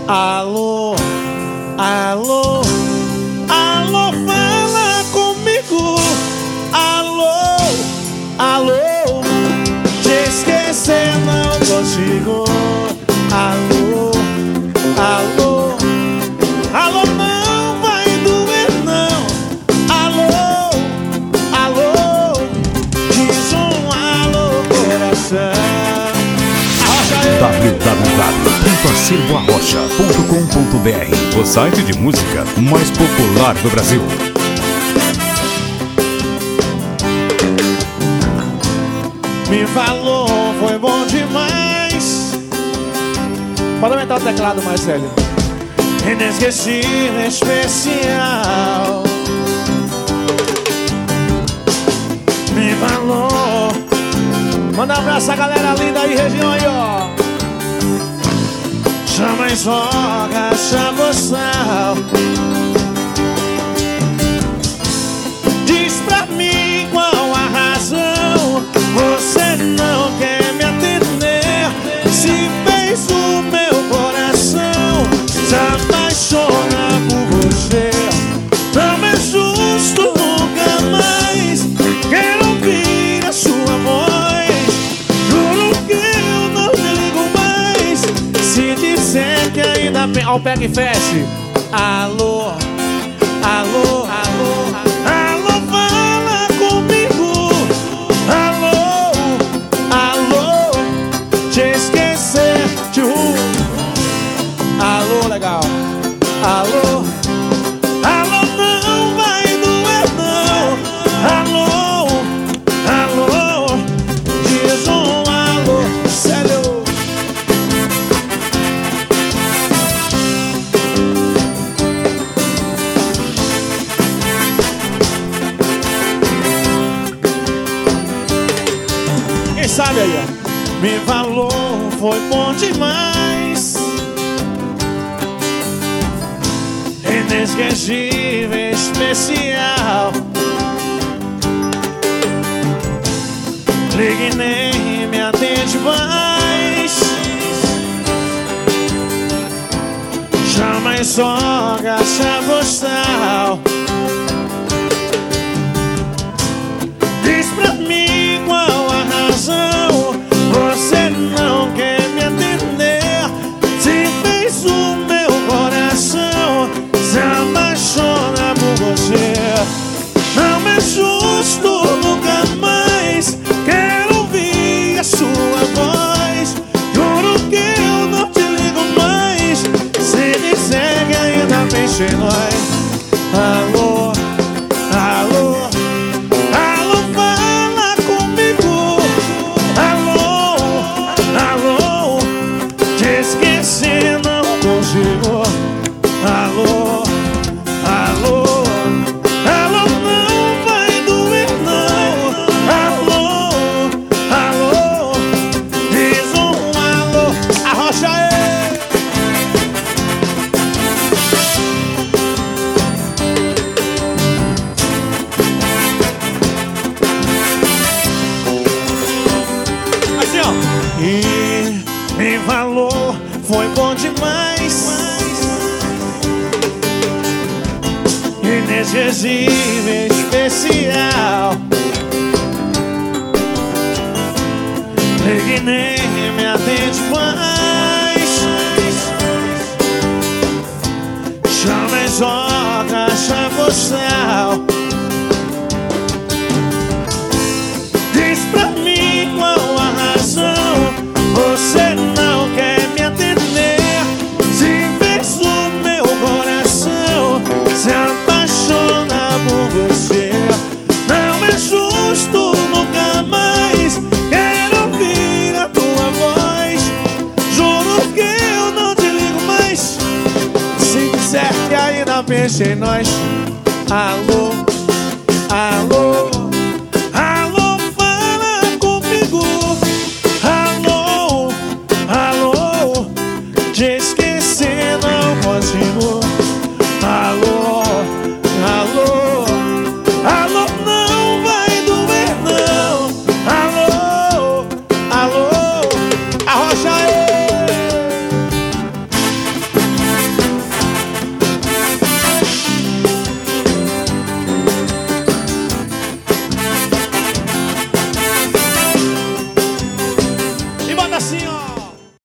Alô, alô, alô, fala comigo. Alô, alô, te esquecer não consigo. Alô, alô, alô, não vai doer não. Alô, alô, diz um alô, coração. www.acervoarrocha.com.br, o site de música mais popular do Brasil. Me falou, foi bom demais. Pode aumentar o teclado, Marcelo. Inesquecível, especial. Me falou. Manda um abraço a galera linda aí, região aí, ó. Chama e joga, chama o sal. Diz pra mim qual a razão. Você não quer me atender. Se fez o meu coração se apaixona por você. Não é justo nunca mais. Quero ouvir a sua voz. Juro que eu não te ligo mais. Se disser que ainda tem... Ó o pé que feche. Alô, alô, alô, alô, fala comigo. Alô, alô, te esquecer de alô, legal. Alô, alô, não vai doer não. Alô, alô, diz um alô, sério. Quem sabe aí, ó. Me falou, foi bom demais. Inesquecível, especial. Ligue nem me atende mais. Chama e joga, chama o sal. Diz pra mim qual a razão. Você não quer me atender. Se fez o meu coração se apaixona por você. Não é justo nunca mais. Quero ouvir a sua voz. Juro que eu não te ligo mais. Se disser que ainda penso em nós. Alô, alô, alô, fala comigo. Alô, alô, te esqueci, não consigo. Alô, alô, alô, não vai doer não. Alô, alô, diz um alô, arrocha aí. Assim, ó. E me falou, foi bom demais. Inesquecível, especial. Ligue nem me atende mais. Chama e joga, chama o sal. Diz pra mim qual a razão. Você não quer me atender. Se fez o meu coração se apaixona por você. Não é justo nunca mais. Quero ouvir a tua voz. Juro que eu não te ligo mais. Se disser que ainda penso em nós. Alô, alô, alô, fala comigo. Alô, alô, te esqueci.